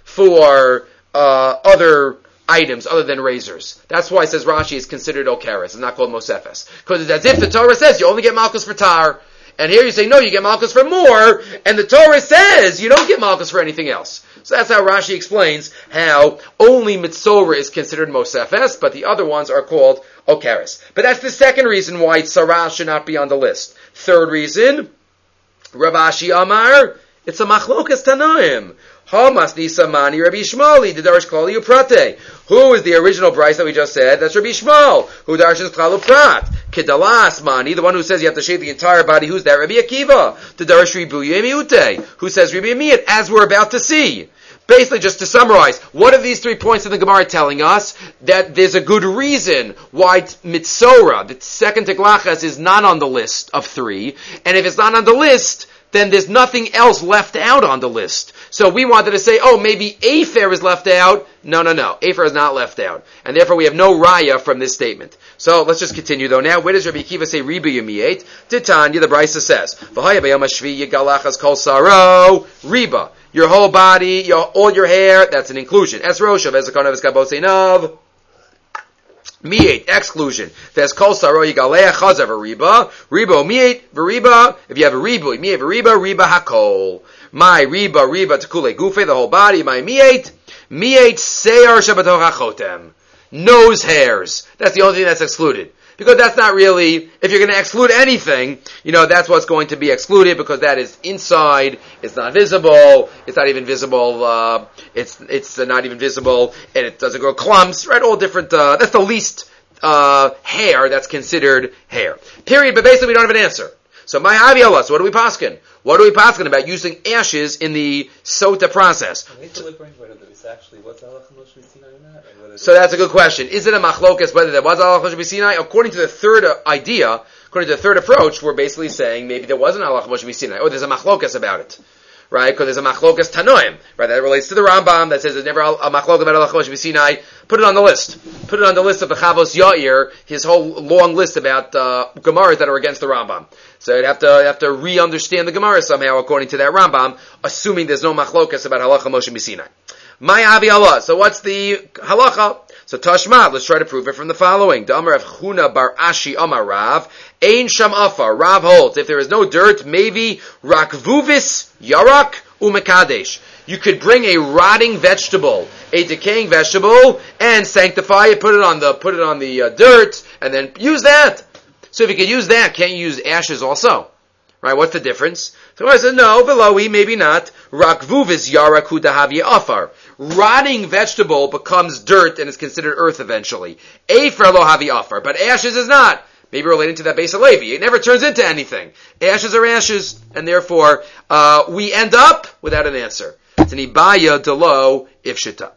for, uh, other items other than razors. That's why it says Rashi is considered Okeres. It's not called Mosefes. Because it's as if the Torah says you only get Malchus for tar. And here you say, no, you get Malchus for more. And the Torah says you don't get Malchus for anything else. So that's how Rashi explains how only Mitzorah is considered Mosefes, but the other ones are called Okeres. But that's the second reason why Tzara should not be on the list. Third reason, Rav Ashi Amar, it's a Machlokas Tanaim. Hamas Nisamani Rabbi Shmali, the Darsh Klali Uprate. Who is the original Bryce that we just said? That's Rabbi Shmal, who darshes Klal Uprat. Kedalas Mani, the one who says you have to shave the entire body. Who's that? Rabbi Akiva, the Darsh Ribu Yemiute, who says Rabbi Amiyat, as we're about to see. Basically, just to summarize, what are these three points in the Gemara telling us? That there's a good reason why Mitzorah, the second Teglachas, is not on the list of three. And if it's not on the list, then there's nothing else left out on the list. So we wanted to say, oh, maybe Afer is left out. No, no, no. Afer is not left out. And therefore we have no raya from this statement. So let's just continue though. Now, where does Rabbi Akiva say Riba Yemiyet? Titanya, the Brisa says, V'haya b'yom hashvi yigalachas kol saro, Riba. Your whole body, your, all your hair, that's an inclusion. Es roshav, es akon es kaboseinav. Miet, exclusion. There's kol saro yigaleh chazav riba. Ribo miet v'riba. If you have a ribu, miet v'riba, riba hakol. My riba, riba tekule gufe, the whole body. My miet, miet seyar shabatoch hachotem. Nose hairs. That's the only thing that's excluded. Because that's not really, if you're going to exclude anything, you know, that's what's going to be excluded because that is inside, it's not visible, it's not even visible, uh, it's, it's not even visible, and it doesn't grow clumps, right? All different, uh, that's the least, uh, hair that's considered hair. Period, but basically we don't have an answer. So, my Avi Allah, so what do we paskin? What are we paskin about using ashes in the sota process? So that's a good question. Is it a machlokas whether there was halach Moshe Sinai? According to the third idea, according to the third approach, we're basically saying maybe there wasn't halach Moshe Sinai, or there's a machlokas about it. right? Because there's a machlokas tanoim, right? That relates to the Rambam that says there's never a machlokas about halacha Moshe Sinai. Put it on the list. Put it on the list of the Chavos Yair, his whole long list about uh, Gemaras that are against the Rambam. So you'd have to you have to re-understand the Gemara somehow according to that Rambam, assuming there's no machlokas about halacha Moshe Sinai. My Avi Allah. So what's the halacha? So Tashma, let's try to prove it from the following. The Amar of Chuna bar Ashi Amar Rav, Ein Sham Afar. Rav holds, if there is no dirt, maybe Rakvuvis Yarak Umekadesh. You could bring a rotting vegetable, a decaying vegetable, and sanctify it, put it on the, put it on the uh, dirt, and then use that. So if you could use that, can't you use ashes also? Right, what's the difference? So I said, no, belowi, maybe not. Rakvuvis Yaraku Dahavi Afar. Rotting vegetable becomes dirt and is considered earth eventually. Efer lo havi afar, but ashes is not. Maybe related to that base of Levi. It never turns into anything. Ashes are ashes, and therefore uh, we end up without an answer. It's an ibaya delo ifshita.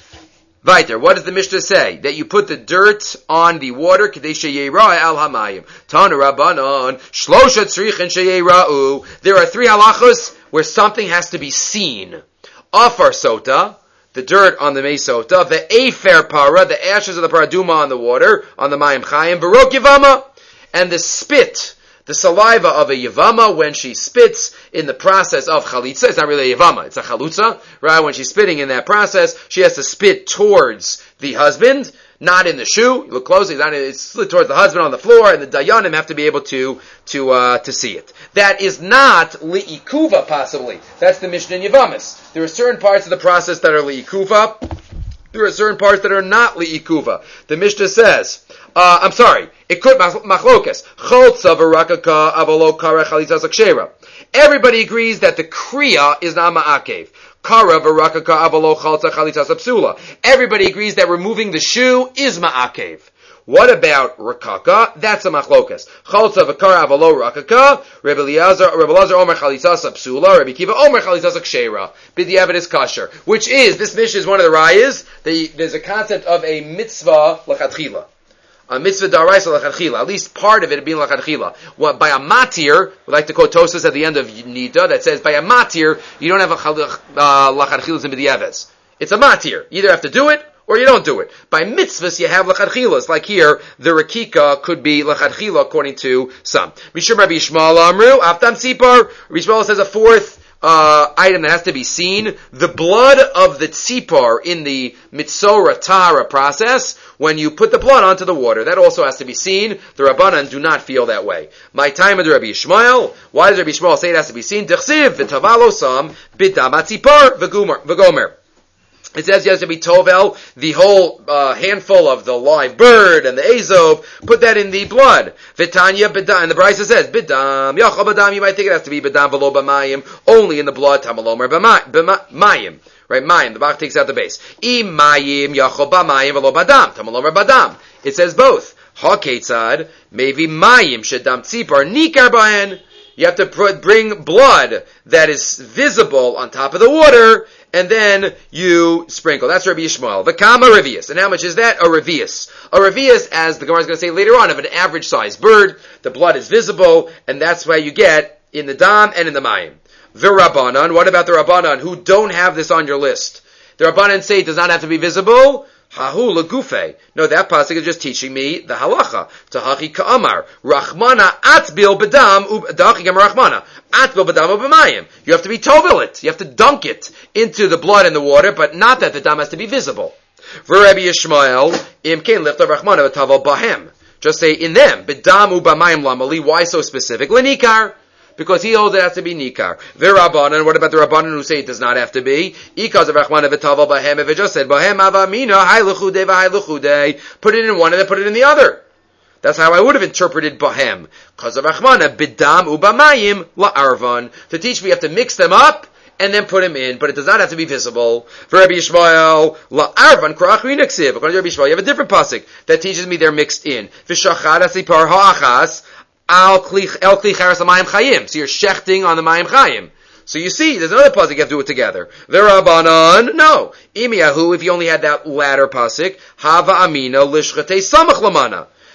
Weiter, what does the Mishnah say? That you put the dirt on the water, kadesha yeira al hamayim. Tana rabbanon shlosha tzrichin sheyirau. There are three halachos where something has to be seen. Afar sota, the dirt on the Mesota, the Efer para, the ashes of the paraduma on the water, on the Mayim Chayim, Barok Yavama, and the spit, the saliva of a Yavama when she spits in the process of Chalitza. It's not really a Yavama, it's a Chalutza, right? When she's spitting in that process, she has to spit towards the husband, not in the shoe. You look closely, it's, not, it's slid towards the husband on the floor, and the Dayanim have to be able to, to, uh, to see it. That is not li'ikuva, possibly. That's the Mishnah in Yavamis. There are certain parts of the process that are li'ikuva. There are certain parts that are not li'ikuva. The Mishnah says, uh, I'm sorry, it could, machlokas, choltza v'rakaka avalo kara chalitzas akshera. Everybody agrees that the kriya is not ma'akev. Kara v'rakaka avalo chaltza chalitzas apsula. Everybody agrees that removing the shoe is ma'akev. What about rakaka? That's a machlokas. Chaltza v'kara avalo rakaka. Rebbe Eliezer, Rebbe Eliezer Omer chalitzas apsula. Rebbe Kiva Omer chalitzas akshera. B'diavad is kasher. Which is, this Mishnah is one of the rayas. There's a concept of a mitzvah lachatchila. A mitzvah daraisa lachatchila. At least part of it being lachatchila. What by a matir, we like to quote Tosas at the end of Nida that says by a matir you don't have a uh, lachatchilas in b'diavad. It's a matir. You either have to do it or you don't do it. By mitzvahs, you have lachatchilas. Like here, the rakika could be lachatchila according to some. Mishum Rabbi Yishmael Amru, Aftam Tzipar. Rabbi Yishmael says a fourth uh, item that has to be seen. The blood of the tzipar in the mitzora tara process, when you put the blood onto the water, that also has to be seen. The Rabbanan do not feel that way. My time of the Rabbi Yishmael, why does Rabbi Yishmael say it has to be seen? Dechsiv v'tavalo sam b'dam tzipar v'gomer. It says you have to be tovel, the whole uh, handful of the live bird and the azov, put that in the blood. Vitanya bedam, and the Brisa says, bedam, yachal bedam, you might think it has to be bedam v'lo b'mayim, only in the blood, tamalomer b'mayim. Right, mayim, the Bach takes out the base. I mayim, yachal b'mayim v'lo badam, tamalomer badam. It says both. Ha-ketzad, maybe mayim, shedam tzipar, nikar b'hen. You have to put, bring blood that is visible on top of the water, and then you sprinkle. That's Rabbi Yishmael. V'kama revius. And how much is that? A revius. A revius, as the Gemara is going to say later on, of an average sized bird. The blood is visible, and that's why you get in the dam and in the mayim. V'rabbanan. What about the Rabbanan who don't have this on your list? The Rabbanan say it does not have to be visible. Hahu lagufe. No, that pasuk is just teaching me the halacha. Tahachi ka'amar. Rachmana atbil bedam u'dachi gam rachmana. Atbil bedam u'b'mayim. You have to be tovel it. You have to dunk it into the blood and the water, but not that the dam has to be visible. V'Rabbi Yishmael, imkein lifta rachmana v'tavel bahem. Just say in them. Bedam u'b'mayim lamali. Why so specific? L'nikar. Because he holds it has to be nikar. V'Rabbanan, what about the Rabbanan who say it does not have to be? Ikaz of Rachmana v'taval bahem, if it just said, bahem avamina, hay l'chudei v'hay l'chudei, put it in one and then put it in the other. That's how I would have interpreted bahem. Kaz of Rachmana, bidam u'bamayim la'arvan. To teach me you have to mix them up and then put them in, but it does not have to be visible. For Rabbi Yishmael, la'arvan kra'achri neksiv. According to Rabbi Yishmael, you have a different pasuk that teaches me they're mixed in. V'shachad asipar ha'achas, Al kli charas mayim chayim. So you're shechting on the mayim chayim. So you see, there's another pasuk you have to do it together. V'Rabbanan, no. Imiyahu, if you only had that latter pasuk, hava amina lishchatei samach lamana.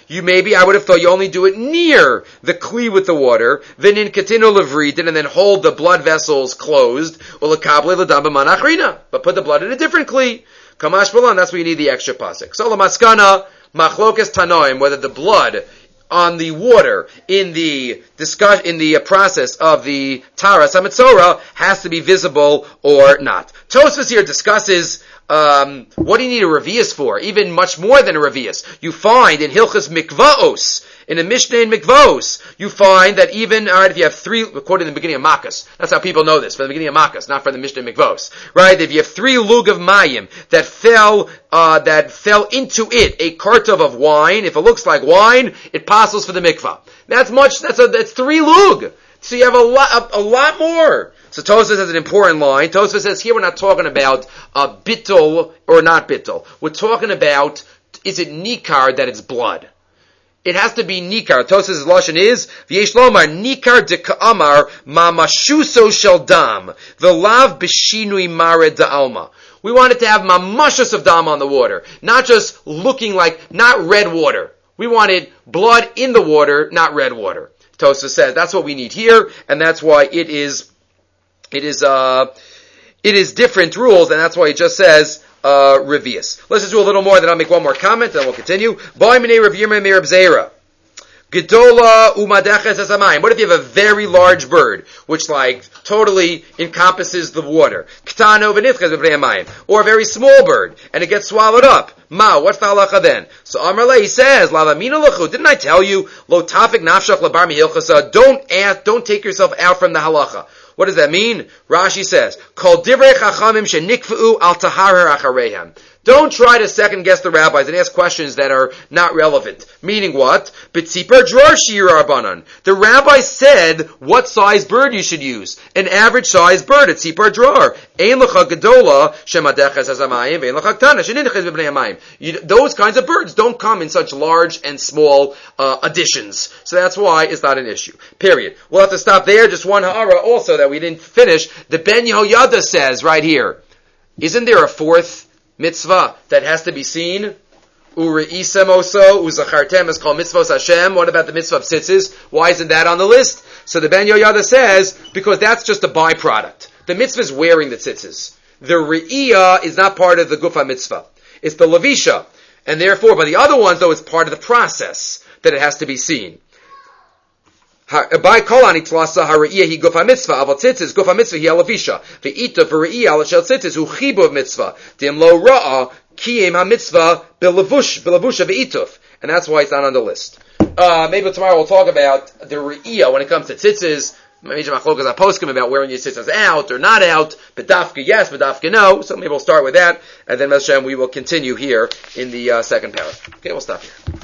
You maybe, I would have thought you only do it near the kli with the water, then in katino levritin, and then hold the blood vessels closed, but put the blood in a different kli. Kamash balan, that's where you need the extra pasuk. So lamaskana, machlokas tanoim, whether the blood on the water in the discuss in the process of the taras hamitzora has to be visible or not. Tosfos here discusses um, what do you need a revius for, even much more than a revius. You find in Hilchas Mikvaos, in a Mishnah in Mikvaos, you find that even, alright, if you have three, quoted in the beginning of Makkas, that's how people know this, from the beginning of Makkas, not from the Mishnah in Mikvaos, right? If you have three lug of mayim that fell, uh, that fell into it, a kartov of wine, if it looks like wine, it passes for the mikvah. That's much, that's a, that's three lug. So you have a lot, a, a lot more. So Tosfos has an important line. Tosfos says here we're not talking about uh, bittul or not bittul. We're talking about, is it nikar that it's blood? It has to be nikar. Tosfos' lashon is v'yesh lomar nikar deka'amar mamashuso shel dam v'lav b'shinui mare da'alma. We want it to have mamashus of dam on the water, not just looking like, not red water. We wanted blood in the water, not red water. Tosfos says that's what we need here, and that's why it is, it is, uh, it is different rules, and that's why it just says uh, revius. Let's just do a little more, then I'll make one more comment, then we'll continue. Boy minei Rav Yirmiyah me'Rav Zera. Gedola umadeches esamayim. What if you have a very large bird, which like totally encompasses the water? Ktano v'nitches b'pnei hamayim. Or a very small bird, and it gets swallowed up. Ma, what's the halacha then? So Amar Le, he says, Lavamina lechu, didn't I tell you, lo tafik nafshach labar mihilchasa, don't ask, don't take yourself out from the halacha. What does that mean? Rashi says, Kol divrei chachamim shenikfa'u al taharer achareihem. Don't try to second guess the rabbis and ask questions that are not relevant. Meaning what? B'tzipar dror shir arbanan. The rabbi said what size bird you should use. An average size bird, a tzipar dror. Ein lecha gedola shemadeches hazamayim ve'ein lecha ktana sheninches b'bnei hamayim. Those kinds of birds don't come in such large and small uh, additions. So that's why it's not an issue. Period. We'll have to stop there. Just one ha'ara also that we didn't finish. The Ben Yehoyada says right here, isn't there a fourth mitzvah that has to be seen? Ure'isem oso, uzachartem is called mitzvos Hashem. What about the mitzvah of tzitzis? Why isn't that on the list? So the Ben Yehoyada says, because that's just a byproduct. The mitzvah is wearing the tzitzis. The re'iyah is not part of the gufa mitzvah. It's the levisha. And therefore, by the other ones, though, it's part of the process that it has to be seen. By kolan itlasa hariyah he gufa mitzvah aval tzitzis gufa mitzvah he alavisha ve'ita v'reiyah al shel tzitzis hu chibuv mitzvah dim lo ra'a kiyem ha mitzvah belavush belavusha ve'ituf, and that's why it's not on the list. Uh, maybe tomorrow we'll talk about the reiyah when it comes to tzitzis. Major machlokas are poskim about wearing your tzitzis out or not out. Bedafka yes, bedafka no. So maybe we'll start with that, and then Hashem we will continue here in the uh, second paragraph. Okay, we'll stop here.